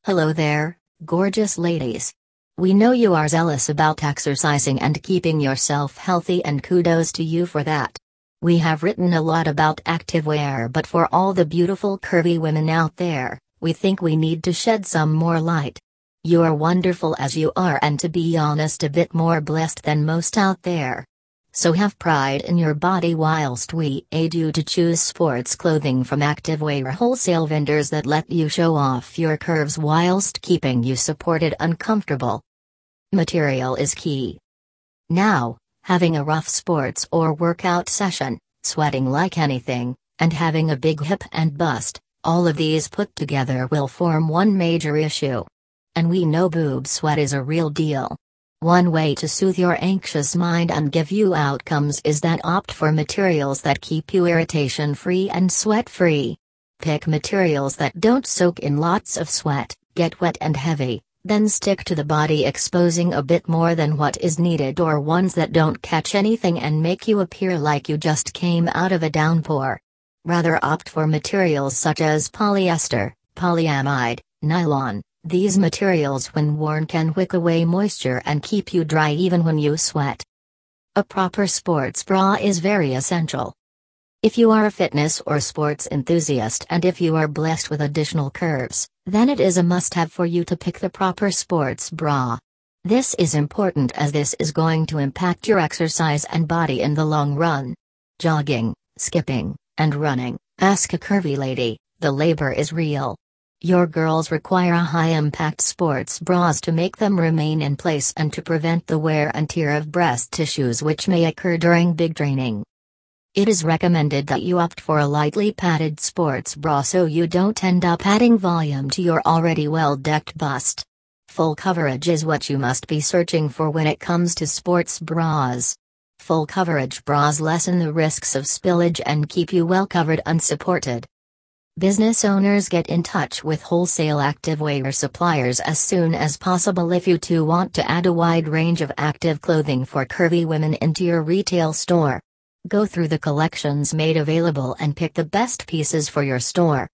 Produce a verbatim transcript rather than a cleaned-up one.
Hello there, gorgeous ladies. We know you are zealous about exercising and keeping yourself healthy, and kudos to you for that. We have written a lot about activewear, but for all the beautiful curvy women out there, we think we need to shed some more light. You are wonderful as you are, and to be honest, a bit more blessed than most out there. So have pride in your body whilst we aid you to choose sports clothing from activewear wholesale vendors that let you show off your curves whilst keeping you supported and comfortable. Material is key. Now, having a rough sports or workout session, sweating like anything, and having a big hip and bust, all of these put together will form one major issue. And we know boob sweat is a real deal. One way to soothe your anxious mind and give you outcomes is that opt for materials that keep you irritation-free and sweat-free. Pick materials that don't soak in lots of sweat, get wet and heavy, then stick to the body, exposing a bit more than what is needed, or ones that don't catch anything and make you appear like you just came out of a downpour. Rather opt for materials such as polyester, polyamide, nylon. These materials when worn can wick away moisture and keep you dry even when you sweat. A proper sports bra is very essential. If you are a fitness or sports enthusiast, and if you are blessed with additional curves, then it is a must-have for you to pick the proper sports bra. This is important as this is going to impact your exercise and body in the long run. Jogging, skipping, and running, ask a curvy lady, the labor is real. Your girls require a high-impact sports bras to make them remain in place and to prevent the wear and tear of breast tissues which may occur during big training. It is recommended that you opt for a lightly padded sports bra so you don't end up adding volume to your already well-decked bust. Full coverage is what you must be searching for when it comes to sports bras. Full coverage bras lessen the risks of spillage and keep you well covered and supported. Business owners, get in touch with wholesale activewear suppliers as soon as possible if you too want to add a wide range of active clothing for curvy women into your retail store. Go through the collections made available and pick the best pieces for your store.